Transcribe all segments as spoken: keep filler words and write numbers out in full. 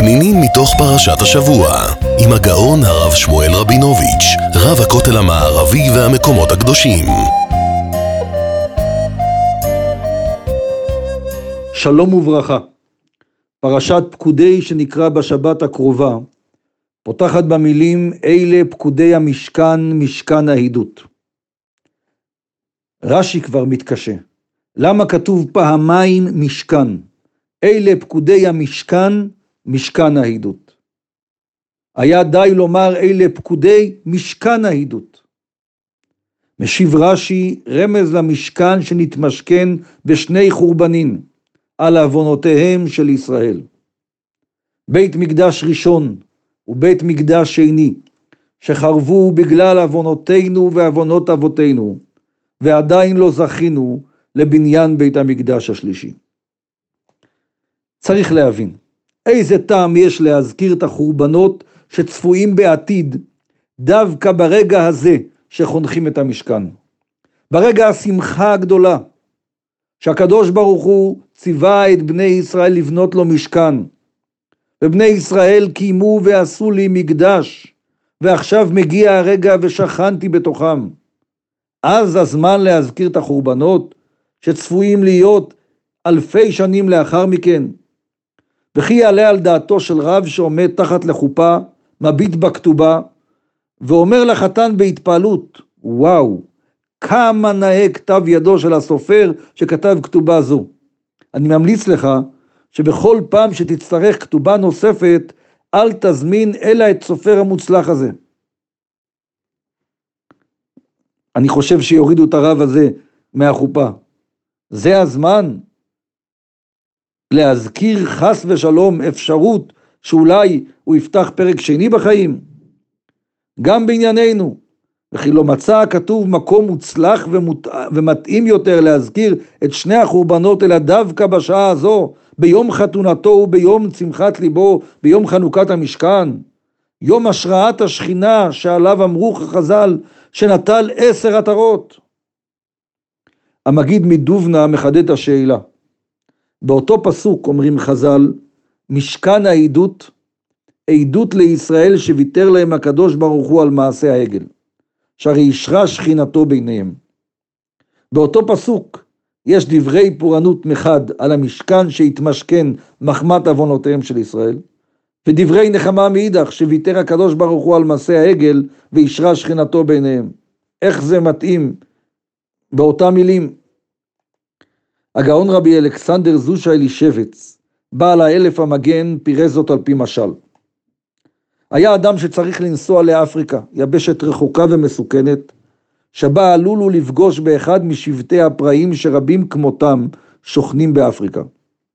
פנינים מתוך פרשת השבוע, עם הגאון הרב שמואל רבינוביץ', רב הכותל המערבי והמקומות הקדושים. שלום וברכה. פרשת פקודי שנקרא בשבת הקרובה, פותחת במילים אלה פקודי המשכן, משכן העדות. רש"י כבר מתקשה. למה כתוב פעמיים משכן? אלה פקודי המשכן, משכן העדות. היה די לומר אלה פקודי משכן העדות. משיב רש"י, רמז למשכן שנתמשכן בשני חורבנים על עוונותיהם של ישראל. בית מקדש ראשון ובית מקדש שני שחרבו בגלל עוונותינו ועוונות אבותינו, ועדיין לא זכינו לבניין בית המקדש השלישי. צריך להבין, איזה טעם יש להזכיר את החורבנות שצפויים בעתיד, דווקא ברגע הזה שחונכים את המשכן. ברגע השמחה הגדולה, שהקדוש ברוך הוא ציווה את בני ישראל לבנות לו משכן, ובני ישראל קיימו ועשו לי מקדש, ועכשיו מגיע הרגע ושכנתי בתוכם. אז הזמן להזכיר את החורבנות שצפויים להיות אלפי שנים לאחר מכן. וכי יעלה על דעתו של רב שעומד תחת לחופה, מביט בכתובה, ואומר לחתן בהתפעלות, וואו, כמה נאה כתב ידו של הסופר שכתב כתובה זו. אני ממליץ לך שבכל פעם שתצטרך כתובה נוספת, אל תזמין אלא את סופר המוצלח הזה. אני חושב שיורידו את הרב הזה מהחופה. זה הזמן להזכיר חס ושלום אפשרות שאולי הוא יפתח פרק שני בחיים. גם בענייננו, וכי לא מצא הכתוב מקום מוצלח ומות... ומתאים יותר להזכיר את שני החורבנות, אלא דווקא בשעה הזו, ביום חתונתו וביום צמחת ליבו, ביום חנוכת המשכן, יום השראת השכינה שעליו אמרו חז"ל שנטל עשר עטרות. המגיד מדובנה מחדד את השאלה. באותו פסוק אומרים חז"ל, משכן העדות, עדות לישראל שוויתר להם הקדוש ברוך הוא על מעשה העגל, שהרי ישרה שכינתו ביניהם. באותו פסוק יש דברי פורענות מחד על המשכן שהתמשכן מחמת עוונותיהם של ישראל, ודברי נחמה מאידך שוויתר הקדוש ברוך הוא על מעשה העגל וישרה שכינתו ביניהם. איך זה מתאים באותם מילים? הגאון רבי אלכסנדר זושה אלישבץ, בעל האלף המגן, פירש זאת על פי משל. היה אדם שצריך לנסוע לאפריקה, יבשת רחוקה ומסוכנת, שבה עלול הוא לפגוש באחד משבטי הפראים שרבים כמותם שוכנים באפריקה.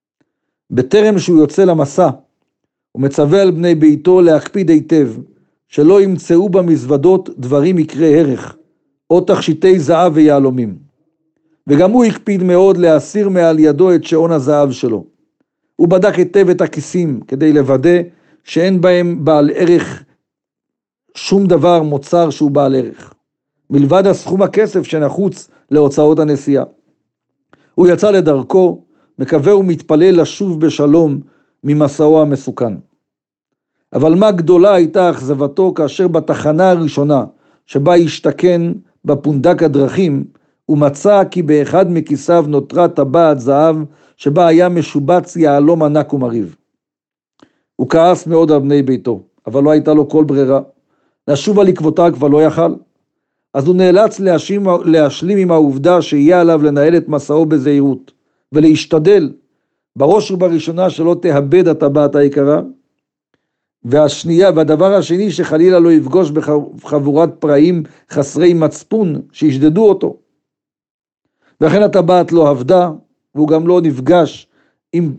בטרם שהוא יוצא למסע, הוא מצווה על בני ביתו להקפיד היטב, שלא ימצאו במזוודות דברים יקרי ערך, או תכשיטי זהב ויהלומים. וגם הוא הקפיד מאוד להסיר מעל ידו את שעון הזהב שלו. הוא בדק היטב את הכיסים כדי לוודא שאין בהם בעל ערך שום דבר מוצר שהוא בעל ערך, מלבד הסכום הכסף שנחוץ להוצאות הנסיעה. הוא יצא לדרכו, מקווה ומתפלל לשוב בשלום ממסעו המסוכן. אבל מה גדולה הייתה אכזבתו כאשר בתחנה הראשונה שבה השתכן בפונדק הדרכים, הוא מצא כי באחד מכיסיו נותרה טבעת זהב שבה היה משובץ יהלום ענק ומריב. הוא כעס מאוד על בני ביתו, אבל לא הייתה לו כל ברירה. לשוב על עקבותיו כבר לא יכל. אז הוא נאלץ להשלים, להשלים עם העובדה שיהיה עליו לנהל את מסעו בזהירות, ולהשתדל בראש ובראשונה שלא תאבד הטבעת היקרה, והשנייה, והדבר השני שחלילה לא יפגוש בחבורת פראים חסרי מצפון שישדדו אותו. ואכן הטבעת לא עבדה, והוא גם לא נפגש עם,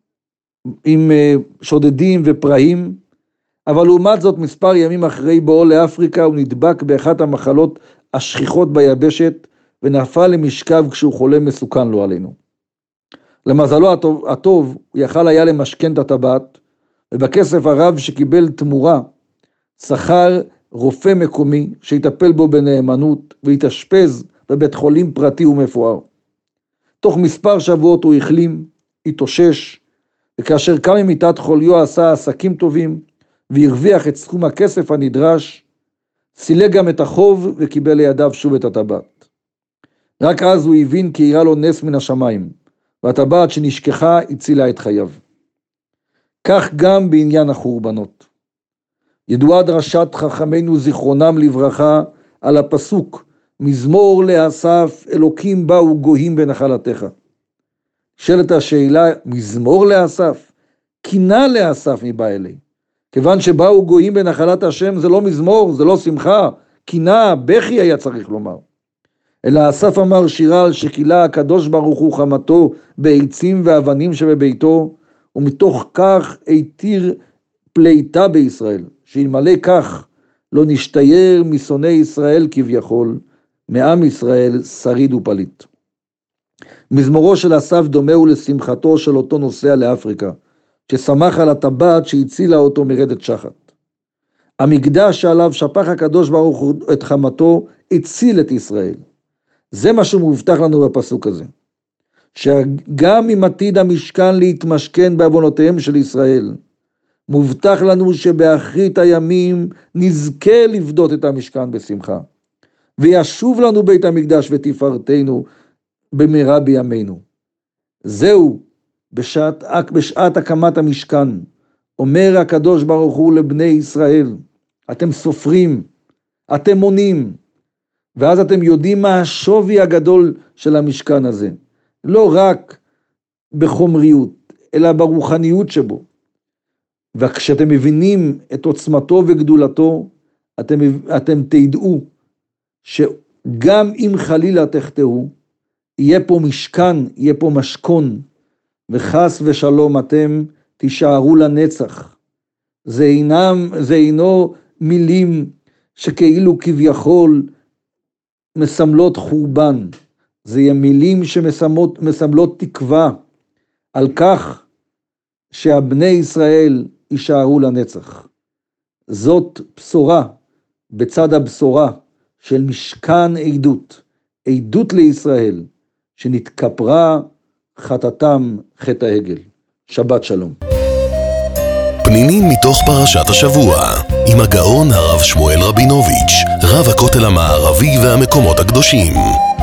עם שודדים ופראים, אבל לעומת זאת מספר ימים אחרי בואו לאפריקה הוא נדבק באחת המחלות השכיחות ביבשת, ונפל למשכב כשהוא חולה מסוכן לו עלינו. למזלו הטוב, הטוב הוא יכל היה למשכן את הטבעת, ובכסף הרב שקיבל תמורה, שכר רופא מקומי שיטפל בו בנאמנות, והתאשפז בבית חולים פרטי ומפואר. תוך מספר שבועות הוא החלים, התאושש, וכאשר קם ממיטת חוליו עשה עסקים טובים, והרוויח את סכום הכסף הנדרש, סילק גם את החוב וקיבל לידיו שוב את הטבעת. רק אז הוא הבין כי אירע לו נס מן השמיים, והטבעת שנשכחה הצילה את חייו. כך גם בעניין החורבנות. ידועה דרשת חכמינו זיכרונם לברכה על הפסוק, מזמור לאסף אלוקים באו גויים בנחלתך. שאלת השאלה, מזמור לאסף? קינה לאסף מבא אלי. כיוון שבאו גויים בנחלת השם זה לא מזמור, זה לא שמחה, קינה, בכי היה צריך לומר. אלא אסף אמר שירה על שקילה הקדוש ברוך הוא חמתו בעצים ואבנים שבביתו, ומתוך כך היתיר פליטה בישראל, שאלמלא כך לא נשתייר משונאי ישראל כביכול, מעם ישראל שריד ופליט. מזמורו של אסף דומה הוא לשמחתו של אותו נוסע לאפריקה, ששמח על הטבעת שהצילה אותו מרדת שחת. המקדש שעליו שפך הקדוש ברוך הוא את חמתו הציל את ישראל. זה מה שמובטח לנו בפסוק הזה. שגם אם עתיד המשכן להתמשכן בעוונותיהם של ישראל, מובטח לנו שבאחרית הימים נזכה לפדות את המשכן בשמחה. וישוב לנו בית המקדש ותפארתנו במהרה בימינו. זהו, בשעת, בשעת הקמת המשכן, אומר הקדוש ברוך הוא לבני ישראל, אתם סופרים, אתם מונים, ואז אתם יודעים מה השווי הגדול של המשכן הזה. לא רק בחומריות, אלא ברוחניות שבו. וכשאתם מבינים את עוצמתו וגדולתו, אתם, אתם תדעו שגם אם חלילה תחטאו, יהיה פה משכן, יהיה פה משכון, וחס ושלום אתם תישארו לנצח. זה אינם, זה אינו מילים שכאילו כביכול מסמלות חורבן, זה יהיה מילים שמסמלות מסמלות תקווה על כך שהבני ישראל יישארו לנצח. זאת בשורה בצד הבשורה של משכן עדות, עדות לישראל, שנתכפרה חטאתם חטא העגל. שבת שלום. פנינים מתוך פרשת השבוע, עם הגאון הרב שמואל רבינוביץ', רב הכותל המערבי והמקומות הקדושים.